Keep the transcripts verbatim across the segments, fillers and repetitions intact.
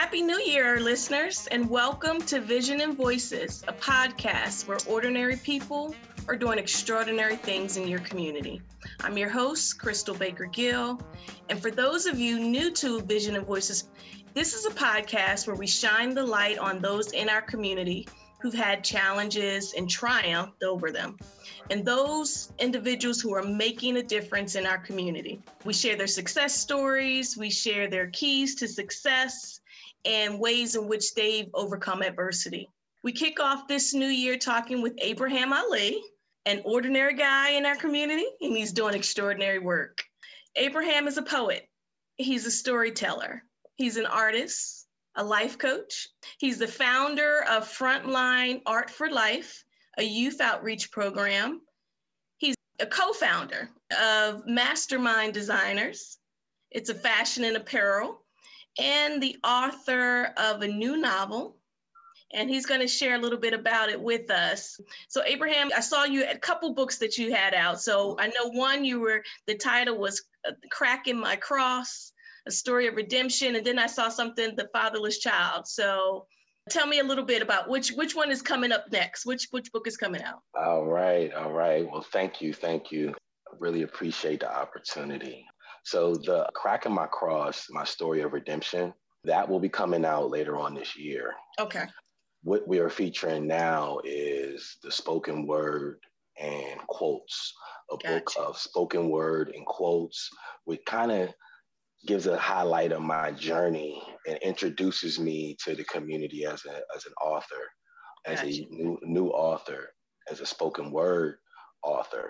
Happy New Year, listeners, and welcome to Vision and Voices, a podcast where ordinary people are doing extraordinary things in your community. I'm your host, Crystal Baker Gill, and for those of you new to Vision and Voices, this is a podcast where we shine the light on those in our community who've had challenges and triumphed over them, and those individuals who are making a difference in our community. We share their success stories, we share their keys to success, and ways in which they've overcome adversity. We kick off this new year talking with Abraham Ali, an ordinary guy in our community, and he's doing extraordinary work. Abraham is a poet. He's a storyteller. He's an artist, a life coach. He's the founder of Frontline Art for Life, a youth outreach program. He's a co-founder of Mastermind Designers. It's a fashion and apparel, and the author of a new novel, and he's going to share a little bit about it with us. So Abraham, I saw you a couple books that you had out. So I know one, you were, the title was Cracking My Cross, A Story of Redemption, and then I saw something, The Fatherless Child. So tell me a little bit about which which one is coming up next. Which which book is coming out? All right, all right. Well, thank you, thank you. I really appreciate the opportunity. So the Cracking My Cross, My Story of Redemption, that will be coming out later on this year. Okay. What we are featuring now is the spoken word and quotes, a Gotcha. book of spoken word and quotes, which kind of gives a highlight of my journey and introduces me to the community as a as an author, as Gotcha. a new new author, as a spoken word author.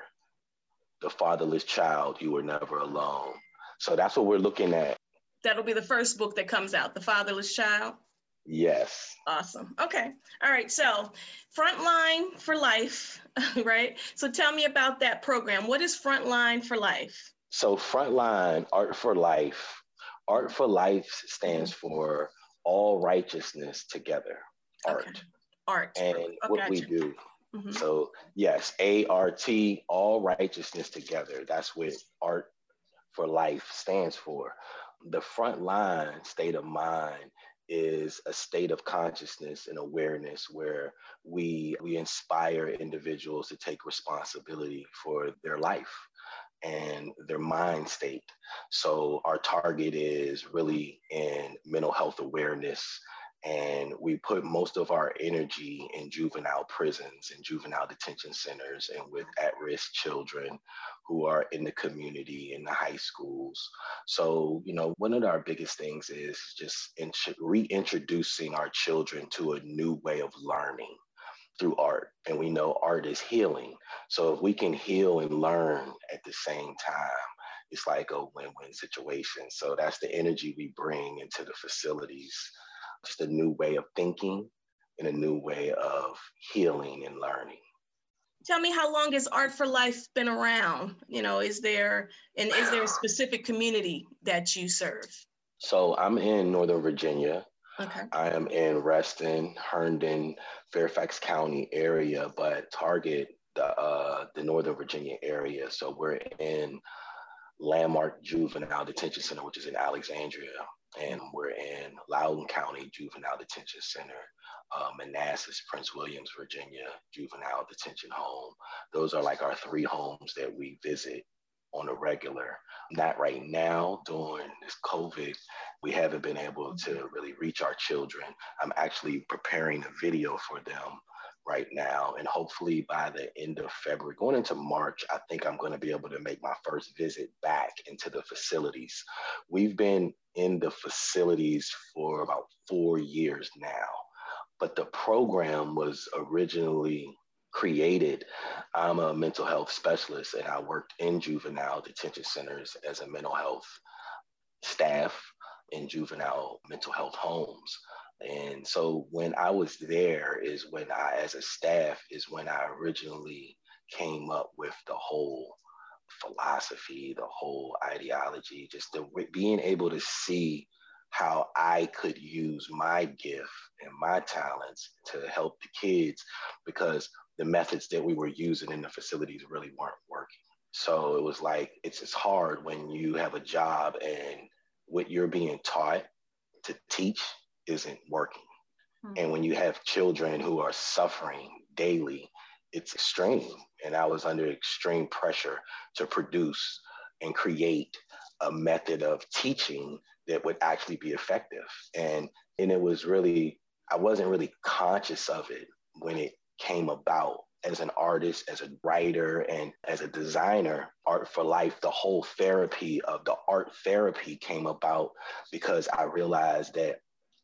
The Fatherless Child, You Were Never Alone. So that's what we're looking at. That'll be the first book that comes out, The Fatherless Child? Yes. Awesome. Okay. All right. So Frontline for Life, right? So tell me about that program. What is Frontline for Life? So Frontline Art for Life. Art for Life stands for All Righteousness Together. Art. Okay. Art. And oh, what gotcha. we do. Mm-hmm. So yes, A R T, All Righteousness Together. That's what Art for Life stands for. The frontline state of mind is a state of consciousness and awareness where we we inspire individuals to take responsibility for their life and their mind state. So our target is really in mental health awareness, and we put most of our energy in juvenile prisons and juvenile detention centers and with at-risk children who are in the community, in the high schools. So, you know, one of our biggest things is just in- reintroducing our children to a new way of learning through art. And we know art is healing. So if we can heal and learn at the same time, it's like a win-win situation. So that's the energy we bring into the facilities. Just a new way of thinking and a new way of healing and learning. Tell me, how long has Art for Life been around? You know, is there, and is there a specific community that you serve? So I'm in Northern Virginia. Okay. I am in Reston, Herndon, Fairfax County area, but target the uh, the Northern Virginia area. So we're in Landmark Juvenile Detention Center, which is in Alexandria, and we're in Loudoun County Juvenile Detention Center, uh, Manassas, Prince Williams, Virginia Juvenile Detention Home. Those are like our three homes that we visit on a regular. Not right now during this COVID, we haven't been able to really reach our children. I'm actually preparing a video for them right now, and hopefully by the end of February, going into March, I think I'm going to be able to make my first visit back into the facilities. We've been in the facilities for about four years now, but the program was originally created. I'm a mental health specialist, and I worked in juvenile detention centers as a mental health staff in juvenile mental health homes. And so when I was there is when I, as a staff, is when I originally came up with the whole philosophy, the whole ideology, just the, being able to see how I could use my gift and my talents to help the kids, because the methods that we were using in the facilities really weren't working. So it was like, it's just hard when you have a job and what you're being taught to teach isn't working. Mm-hmm. And when you have children who are suffering daily, it's extreme. And I was under extreme pressure to produce and create a method of teaching that would actually be effective. And, and it was really, I wasn't really conscious of it when it came about. As an artist, as a writer, and as a designer, Art for Life, the whole therapy of the art therapy came about because I realized that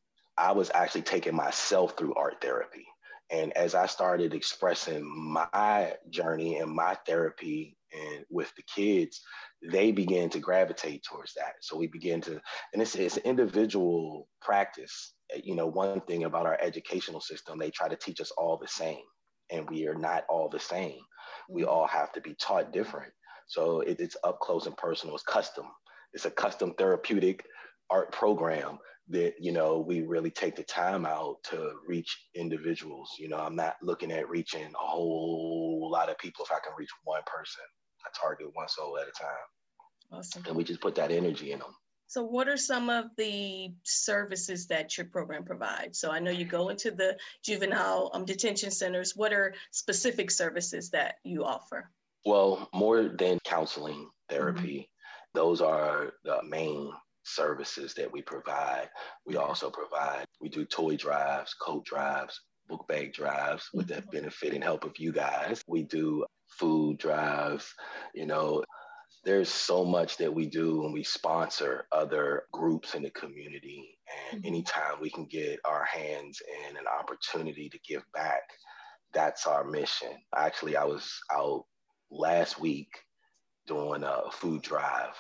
I was actually taking myself through art therapy. And as I started expressing my journey and my therapy and with the kids, they began to gravitate towards that. So we began to, and it's, it's an individual practice. You know, one thing about our educational system, they try to teach us all the same. And we are not all the same. We all have to be taught different. So it, it's up close and personal. It's custom. It's a custom therapeutic art program that, you know, we really take the time out to reach individuals. You know, I'm not looking at reaching a whole lot of people. If I can reach one person, I target one soul at a time. Awesome. And we just put that energy in them. So what are some of the services that your program provides? So I know you go into the juvenile um, detention centers. What are specific services that you offer? Well, more than counseling, therapy, mm-hmm. those are the main services that we provide. We also provide, we do toy drives, coat drives, book bag drives with mm-hmm. the benefit and help of you guys. We do food drives, you know. There's so much that we do, and we sponsor other groups in the community. And mm-hmm. anytime we can get our hands in an opportunity to give back, that's our mission. Actually, I was out last week doing a food drive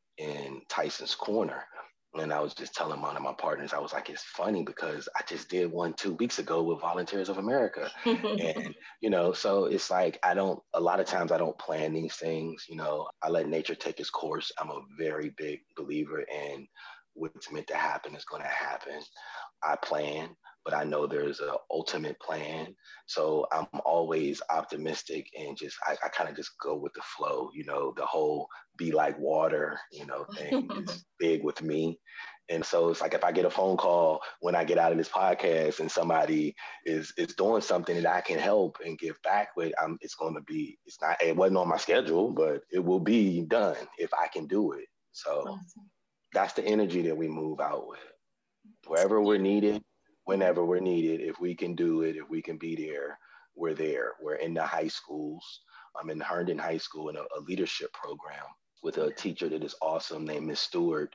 in Tyson's Corner. And I was just telling one of my partners, I was like, it's funny because I just did one two weeks ago with Volunteers of America. And, you know, so it's like, I don't, a lot of times I don't plan these things, you know, I let nature take its course. I'm a very big believer in what's meant to happen is going to happen. I plan, but I know there's an ultimate plan. So I'm always optimistic and just, I, I kind of just go with the flow, you know, the whole be like water, you know, thing is big with me. And so it's like, if I get a phone call when I get out of this podcast and somebody is is doing something that I can help and give back with, I'm, it's going to be, it's not, it wasn't on my schedule, but it will be done if I can do it. So awesome. That's the energy that we move out with. Wherever we're needed, whenever we're needed, if we can do it, if we can be there, we're there. We're in the high schools. I'm in Herndon High School in a, a leadership program with a teacher that is awesome named Miss Stewart.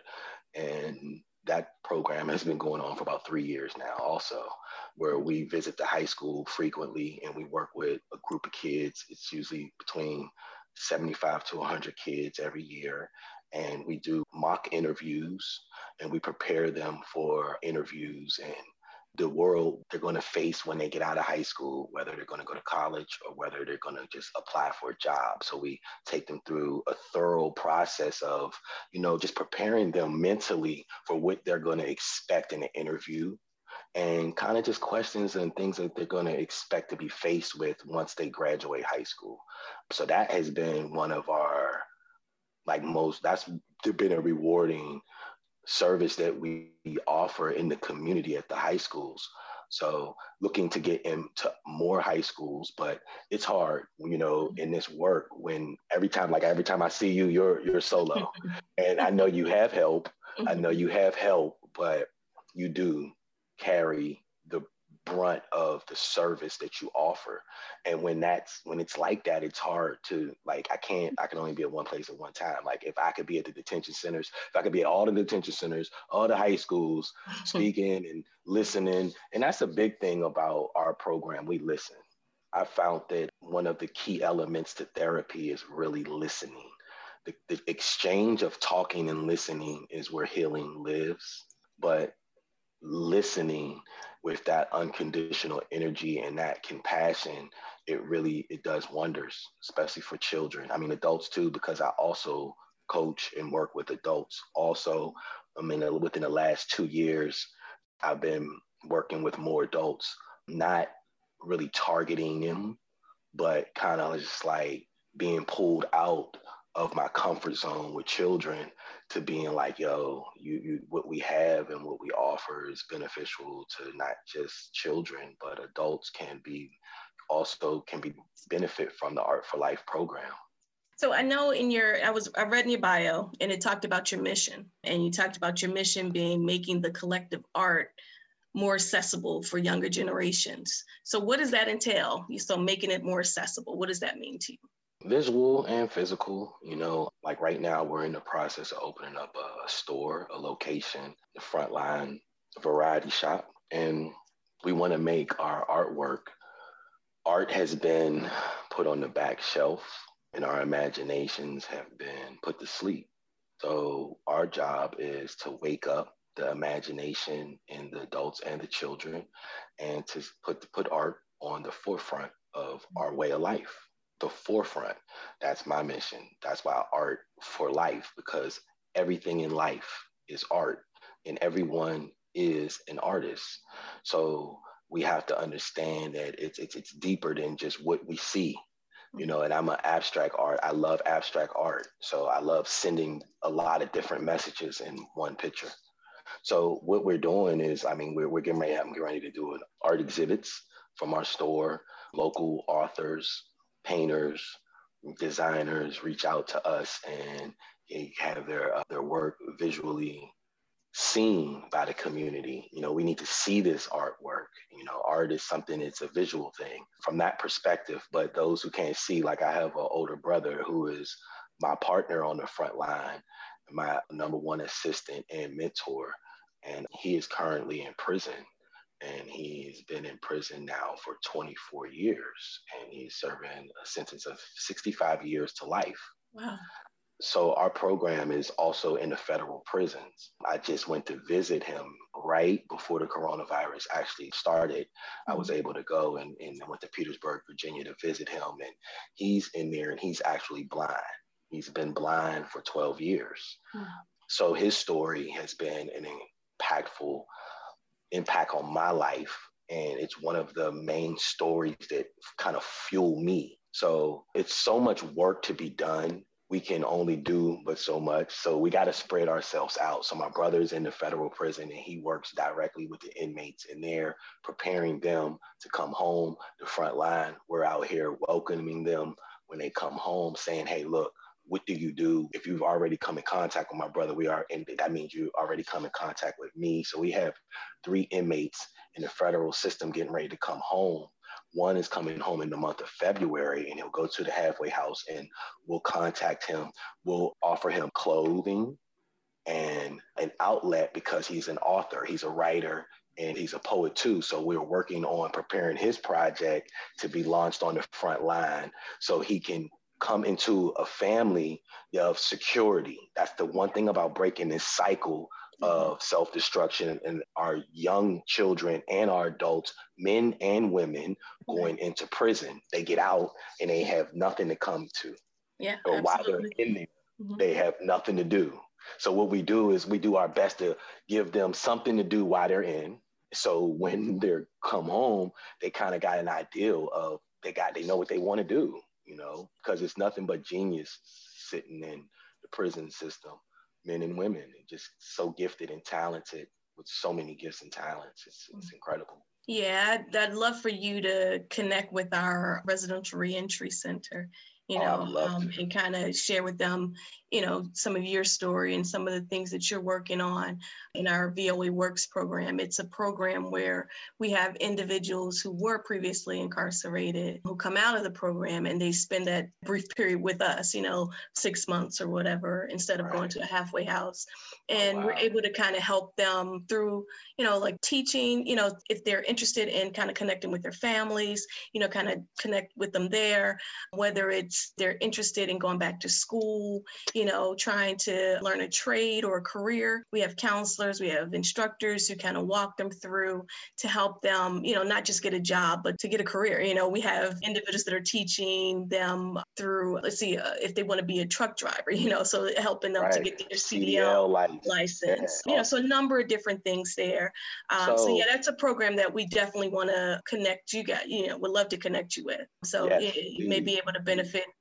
And that program has been going on for about three years now also, where we visit the high school frequently and we work with a group of kids. It's usually between seventy-five to one hundred kids every year. And we do mock interviews and we prepare them for interviews and the world they're going to face when they get out of high school, whether they're going to go to college or whether they're going to just apply for a job. So we take them through a thorough process of, you know, just preparing them mentally for what they're going to expect in an interview and kind of just questions and things that they're going to expect to be faced with once they graduate high school. So that has been one of our, like most, that's been a rewarding service that we offer in the community at the high schools. So looking to get into more high schools, but it's hard, you know, in this work when every time, like every time I see you, you're you're solo. And I know you have help. I know you have help, but you do carry the brunt of the service that you offer. And when that's when it's like that, it's hard to like, I can't, I can only be at one place at one time. Like if I could be at the detention centers, if I could be at all the detention centers, all the high schools, speaking and listening. And that's a big thing about our program. We listen. I found that one of the key elements to therapy is really listening. The, the exchange of talking and listening is where healing lives. But listening with that unconditional energy and that compassion, it really, it does wonders, especially for children. I mean, adults too, because I also coach and work with adults. Also, I mean, within the last two years, I've been working with more adults, not really targeting them, but kind of just like being pulled out of my comfort zone with children to being like, yo, you, you what we have and what we offer is beneficial to not just children, but adults can be also can be benefit from the Art for Life program. So I know in your, I was, I read in your bio and it talked about your mission, and you talked about your mission being making the collective art more accessible for younger generations. So what does that entail? So making it more accessible, what does that mean to you? Visual and physical, you know, like right now we're in the process of opening up a store, a location, the Frontline Variety Shop. And we want to make our artwork. Art has been put on the back shelf and our imaginations have been put to sleep. So our job is to wake up the imagination in the adults and the children and to put, put art on the forefront of our way of life. The forefront. That's my mission. That's why Art for Life, because everything in life is art and everyone is an artist. So we have to understand that it's it's it's deeper than just what we see, you know, and I'm an abstract art. I love abstract art. So I love sending a lot of different messages in one picture. So what we're doing is, I mean, we're, we're getting ready, I'm getting ready to do an art exhibits from our store, local authors, painters, designers reach out to us and they have their uh, their work visually seen by the community. You know, we need to see this artwork. You know, art is something, it's a visual thing from that perspective. But those who can't see, like I have an older brother who is my partner on the front line, my number one assistant and mentor, and he is currently in prison. And he's been in prison now for twenty-four years, and he's serving a sentence of sixty-five years to life. Wow. So our program is also in the federal prisons. I just went to visit him right before the coronavirus actually started. Mm-hmm. I was able to go and, and I went to Petersburg, Virginia to visit him, and he's in there and he's actually blind. He's been blind for twelve years. Mm-hmm. So his story has been an impactful impact on my life. And it's one of the main stories that kind of fuel me. So it's so much work to be done. We can only do but so much. So we got to spread ourselves out. So my brother's in the federal prison and he works directly with the inmates in there, preparing them to come home. The front line, we're out here welcoming them when they come home, saying, hey, look, what do you do? If you've already come in contact with my brother, we are, and that means you already come in contact with me. So we have three inmates in the federal system getting ready to come home. One is coming home in the month of February, and he'll go to the halfway house and we'll contact him. We'll offer him clothing and an outlet because he's an author, he's a writer, and he's a poet too. So we're working on preparing his project to be launched on the front line so he can come into a family of security. That's the one thing about breaking this cycle of self-destruction and our young children and our adults, men and women, going into prison. They get out and they have nothing to come to. Yeah, or while they're in there, mm-hmm. they have nothing to do. So what we do is we do our best to give them something to do while they're in. So when they come home, they kind of got an ideal of they got they know what they want to do. You know, because it's nothing but genius sitting in the prison system, men and women, and just so gifted and talented with so many gifts and talents. It's, it's incredible. Yeah, I'd, I'd love for you to connect with our residential reentry center, you know, oh, um, and kind of share with them, you know, some of your story and some of the things that you're working on in our V O A Works program. It's a program where we have individuals who were previously incarcerated who come out of the program and they spend that brief period with us, you know, six months or whatever, instead of right. going to a halfway house. And oh, wow. we're able to kind of help them through, you know, like teaching, you know, if they're interested in kind of connecting with their families, you know, kind of connect with them there, whether it's they're interested in going back to school, you know, trying to learn a trade or a career. We have counselors, we have instructors who kind of walk them through to help them, you know, not just get a job, but to get a career. You know, we have individuals that are teaching them through, let's see, uh, if they want to be a truck driver, you know, so helping them right. to get their C D L license. license. Yeah. You know, so a number of different things there. Um, so, so yeah, that's a program that we definitely want to connect you guys, you know, would love to connect you with. So yes, yeah, you may be able to benefit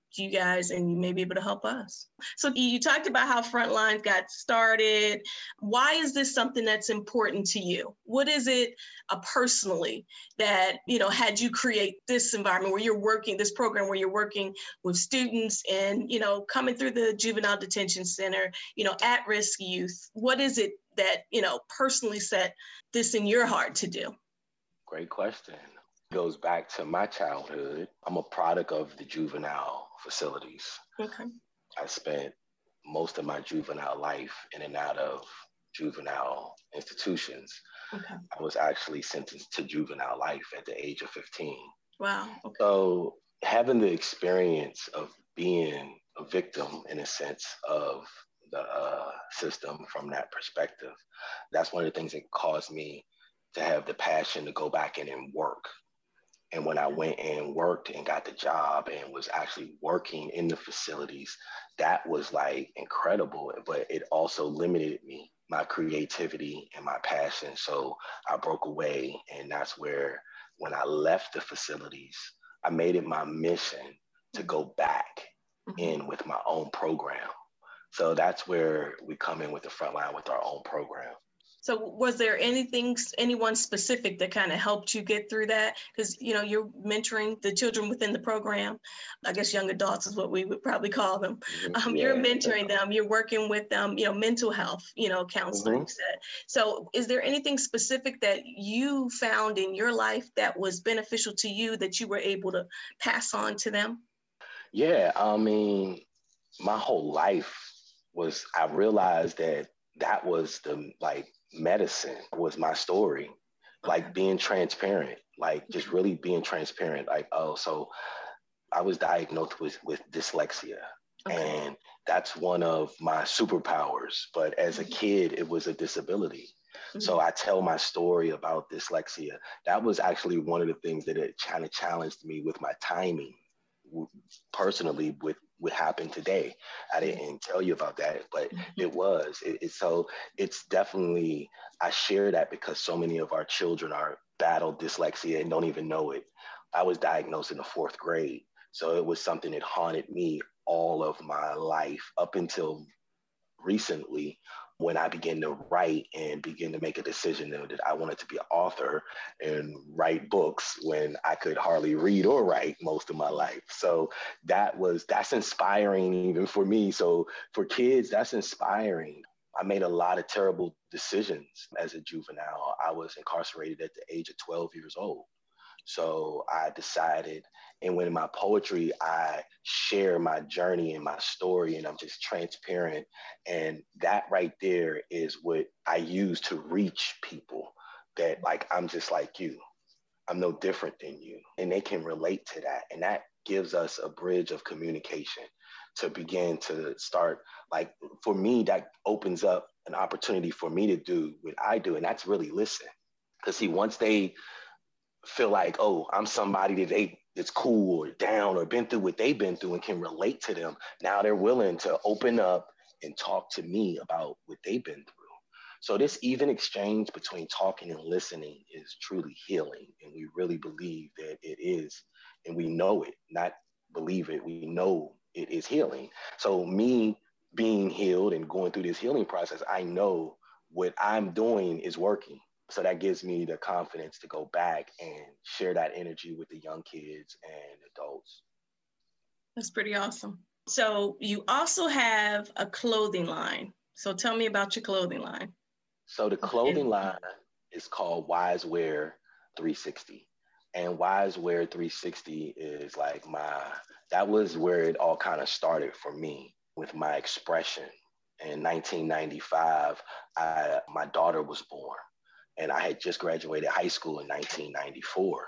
you guys, and you may be able to help us. So you talked about how Frontline got started. Why is this something that's important to you? What is it uh, personally that, you know, had you create this environment where you're working, this program where you're working with students and, you know, coming through the juvenile detention center, you know, at-risk youth? What is it that, you know, personally set this in your heart to do? Great question. Goes back to my childhood. I'm a product of the juvenile facilities. Okay. I spent most of my juvenile life in and out of juvenile institutions. Okay. I was actually sentenced to juvenile life at the age of fifteen. Wow. Okay. So having the experience of being a victim, in a sense, of the uh, system from that perspective, that's one of the things that caused me to have the passion to go back in and work. And when I went and worked and got the job and was actually working in the facilities, that was like incredible, but it also limited me, my creativity and my passion. So I broke away, and that's where, when I left the facilities, I made it my mission to go back mm-hmm. in with my own program. So that's where we come in with the Frontline with our own program. So was there anything, anyone specific that kind of helped you get through that? Because, you know, you're mentoring the children within the program. I guess young adults is what we would probably call them. Um, yeah. You're mentoring them. You're working with them, you know, mental health, you know, counseling. Mm-hmm. Said. So is there anything specific that you found in your life that was beneficial to you that you were able to pass on to them? Yeah, I mean, my whole life was, I realized that that was the, like, medicine was my story, like being transparent, like just really being transparent. Like, oh, so I was diagnosed with, with dyslexia. Okay. And that's one of my superpowers. But as a kid, it was a disability. Mm-hmm. So I tell my story about dyslexia. That was actually one of the things that it kind of challenged me with my timing personally with what happened today. I didn't tell you about that, but it was. It, it, so it's definitely, I share that because so many of our children are battle dyslexia and don't even know it. I was diagnosed in the fourth grade. So it was something that haunted me all of my life up until recently, when I began to write and begin to make a decision that I wanted to be an author and write books when I could hardly read or write most of my life. So that was, that's inspiring even for me. So for kids, that's inspiring. I made a lot of terrible decisions as a juvenile. I was incarcerated at the age of twelve years old. So I decided, and when in my poetry, I share my journey and my story, and I'm just transparent. And that right there is what I use to reach people that, like, I'm just like you. I'm no different than you. And they can relate to that. And that gives us a bridge of communication to begin to start, like, for me, that opens up an opportunity for me to do what I do. And that's really listen. Because see, once they feel like, oh, I'm somebody that they that's cool or down or been through what they've been through and can relate to them, now they're willing to open up and talk to me about what they've been through. So this even exchange between talking and listening is truly healing. And we really believe that it is, and we know it, not believe it, we know it is healing. So me being healed and going through this healing process, I know what I'm doing is working. So that gives me the confidence to go back and share that energy with the young kids and adults. That's pretty awesome. So you also have a clothing line. So tell me about your clothing line. So the clothing line is called Wise Wear three sixty. And Wise Wear three sixty is like my, that was where it all kind of started for me with my expression. In nineteen ninety-five, I, my daughter was born. And I had just graduated high school in nineteen ninety-four.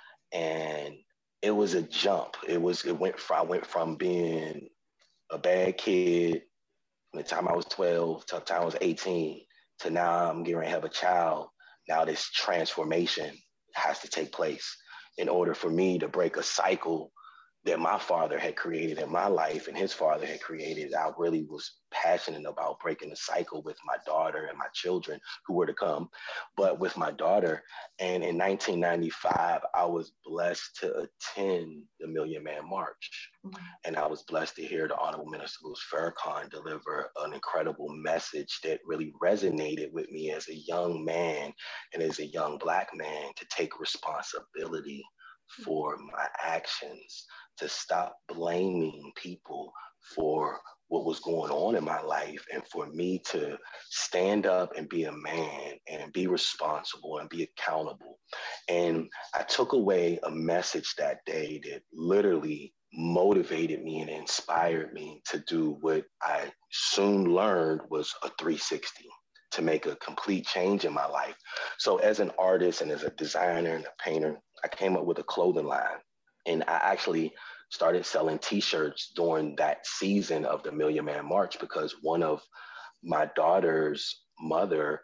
And it was a jump. It was, it went from, I went from being a bad kid from the time I was twelve to the time I was eighteen to now I'm getting ready to have a child. Now this transformation has to take place in order for me to break a cycle that my father had created in my life and his father had created. I really was passionate about breaking the cycle with my daughter and my children who were to come, but with my daughter. And in nineteen ninety-five, I was blessed to attend the Million Man March. Mm-hmm. And I was blessed to hear the Honorable Minister Louis Farrakhan deliver an incredible message that really resonated with me as a young man and as a young Black man, to take responsibility for my actions, to stop blaming people for what was going on in my life, and for me to stand up and be a man and be responsible and be accountable. And I took away a message that day that literally motivated me and inspired me to do what I soon learned was a three sixty, to make a complete change in my life. So as an artist and as a designer and a painter, I came up with a clothing line. And I actually started selling t-shirts during that season of the Million Man March, because one of my daughter's mother,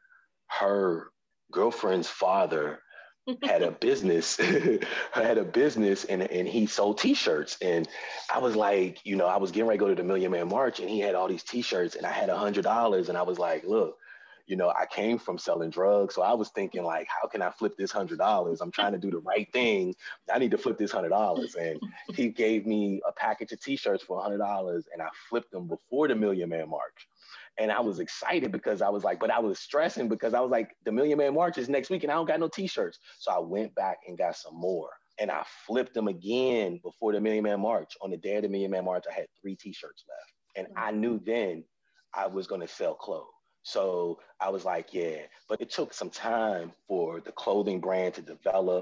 her girlfriend's father had a business, had a business and, and he sold t-shirts. And I was like, you know, I was getting ready to go to the Million Man March and he had all these t-shirts and I had a hundred dollars. And I was like, look, you know, I came from selling drugs. So I was thinking like, how can I flip this hundred dollars? I'm trying to do the right thing. I need to flip this hundred dollars. And he gave me a package of t-shirts for a hundred dollars and I flipped them before the Million Man March. And I was excited because I was like, but I was stressing because I was like, the Million Man March is next week and I don't got no t-shirts. So I went back and got some more and I flipped them again before the Million Man March. On the day of the Million Man March, I had three t-shirts left. And I knew then I was going to sell clothes. So I was like, yeah, but it took some time for the clothing brand to develop.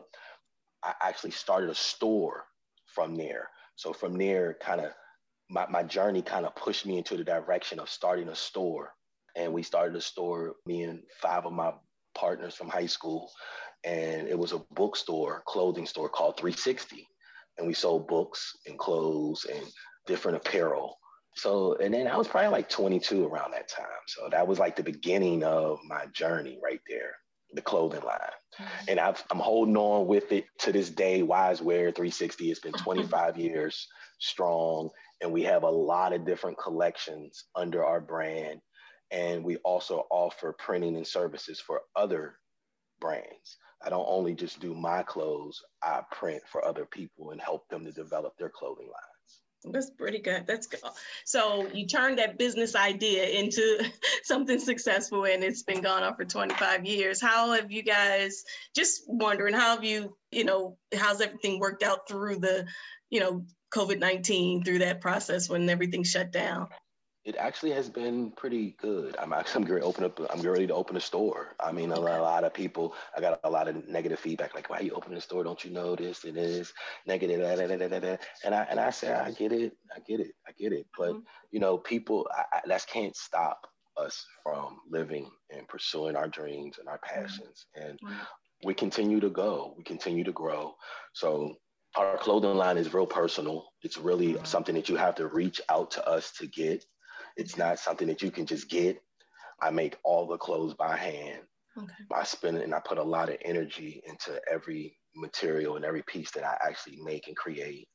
I actually started a store from there. So from there, kind of my, my journey kind of pushed me into the direction of starting a store. And we started a store, me and five of my partners from high school. And it was a bookstore, clothing store called three sixty. And we sold books and clothes and different apparel. So, and then I was probably like twenty-two around that time. So that was like the beginning of my journey right there, the clothing line. Mm-hmm. And I've, I'm holding on with it to this day. Wise Wear three sixty, it's been twenty-five years strong. And we have a lot of different collections under our brand. And we also offer printing and services for other brands. I don't only just do my clothes, I print for other people and help them to develop their clothing line. That's pretty good. That's good. So you turned that business idea into something successful and it's been going on for twenty-five years. How have you guys, just wondering, how have you, you know, how's everything worked out through the, you know, COVID nineteen, through that process when everything shut down? It actually has been pretty good. I'm actually I'm ready to open up. I'm ready to open a store. I mean, a, okay. a lot of people. I got a lot of negative feedback, like, "Why are you opening a store? Don't you know this? It is negative." Da, da, da, da, da. And I and I say, I get it. I get it. I get it. But mm-hmm. you know, people I, I, that can't stop us from living and pursuing our dreams and our passions. Mm-hmm. And mm-hmm. we continue to go. We continue to grow. So our clothing line is real personal. It's really mm-hmm. something that you have to reach out to us to get. It's not something that you can just get. I make all the clothes by hand. Okay. I spend it and I put a lot of energy into every material and every piece that I actually make and create.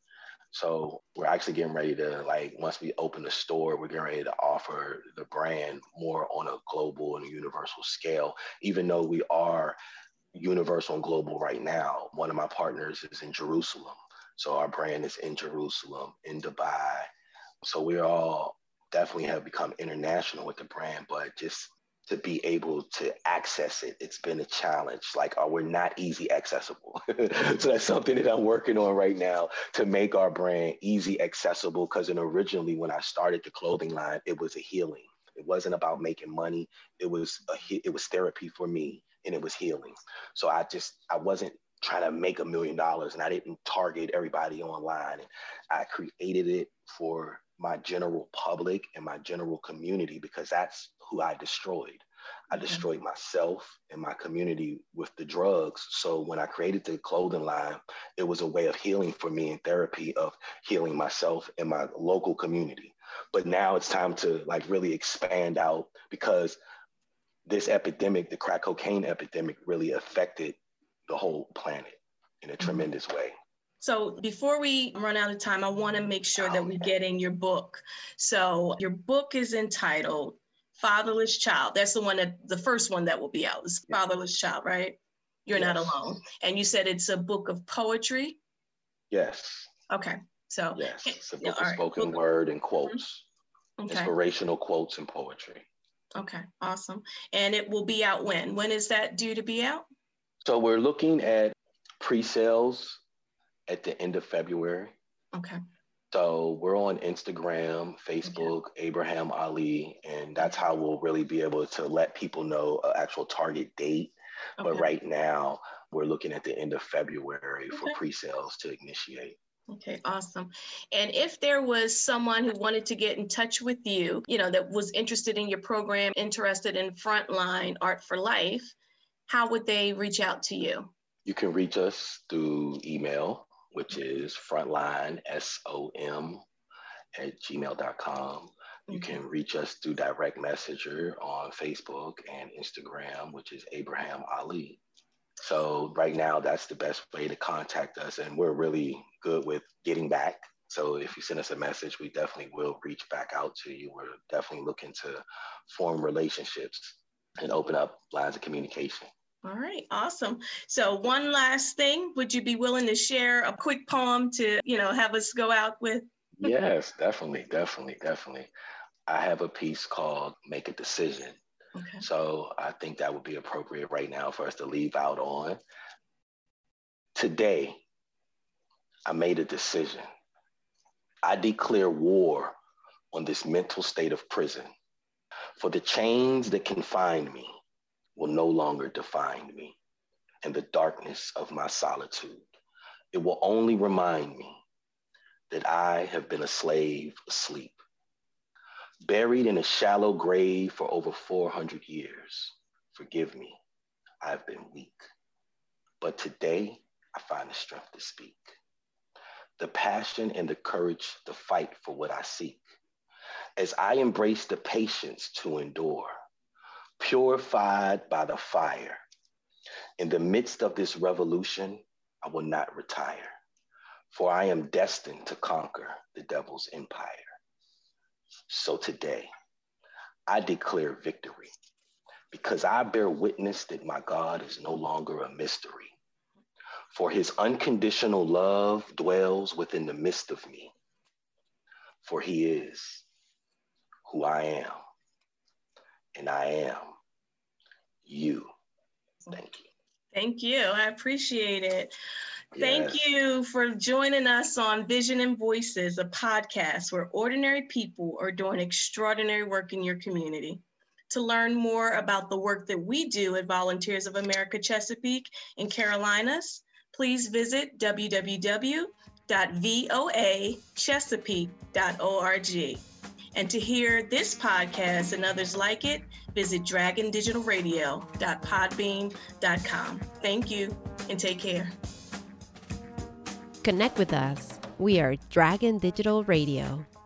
So we're actually getting ready to, like, once we open the store, we're getting ready to offer the brand more on a global and a universal scale, even though we are universal and global right now. One of my partners is in Jerusalem. So our brand is in Jerusalem, in Dubai. So we're all definitely have become international with the brand, but just to be able to access it, it's been a challenge. Like, oh, we're not easy accessible. So that's something that I'm working on right now, to make our brand easy accessible. Because originally when I started the clothing line, it was a healing. It wasn't about making money. It was a, it was therapy for me, and it was healing. So I just, I wasn't trying to make a million dollars, and I didn't target everybody online. And I created it for my general public and my general community, because that's who I destroyed. I mm-hmm. destroyed myself and my community with the drugs. So when I created the clothing line, it was a way of healing for me, and therapy of healing myself and my local community. But now it's time to, like, really expand out, because this epidemic, the crack cocaine epidemic, really affected the whole planet in a mm-hmm. tremendous way. So before we run out of time, I want to make sure that we get in your book. So your book is entitled Fatherless Child. That's the one that the first one that will be out. Is Fatherless Child, right? You're yes. not alone. And you said it's a book of poetry? Yes. Okay. So yes, it's a book yeah, of spoken right. word and quotes, okay. inspirational quotes and poetry. Okay, awesome. And it will be out when? When is that due to be out? So we're looking at pre-sales at the end of February. Okay. So we're on Instagram, Facebook, okay. Abraham Ali, and that's how we'll really be able to let people know an actual target date. Okay. But right now, we're looking at the end of February okay. for pre-sales to initiate. Okay, awesome. And if there was someone who wanted to get in touch with you, you know, that was interested in your program, interested in Frontline Art for Life, how would they reach out to you? You can reach us through email, which is frontline, S O M, at gmail dot com. You mm-hmm. can reach us through direct messenger on Facebook and Instagram, which is Abraham Ali. So right now, that's the best way to contact us. And we're really good with getting back. So if you send us a message, we definitely will reach back out to you. We're definitely looking to form relationships and open up lines of communication. All right, awesome. So one last thing, would you be willing to share a quick poem to, you know, have us go out with? Yes, definitely, definitely, definitely. I have a piece called Make a Decision. Okay. So I think that would be appropriate right now for us to leave out on. Today, I made a decision. I declare war on this mental state of prison, for the chains that confine me will no longer define me. In the darkness of my solitude, it will only remind me that I have been a slave asleep, buried in a shallow grave for over four hundred years. Forgive me, I've been weak. But today, I find the strength to speak, the passion and the courage to fight for what I seek. As I embrace the patience to endure, purified by the fire. In the midst of this revolution, I will not retire, for I am destined to conquer the devil's empire. So today, I declare victory, because I bear witness that my God is no longer a mystery, for his unconditional love dwells within the midst of me, for he is who I am, and I am you. Thank you. Thank you. I appreciate it. Yes. Thank you for joining us on Vision and Voices, a podcast where ordinary people are doing extraordinary work in your community. To learn more about the work that we do at Volunteers of America Chesapeake and Carolinas, please visit w w w dot voa chesapeake dot org. And to hear this podcast and others like it, visit dragon digital radio dot podbean dot com. Thank you and take care. Connect with us. We are Dragon Digital Radio.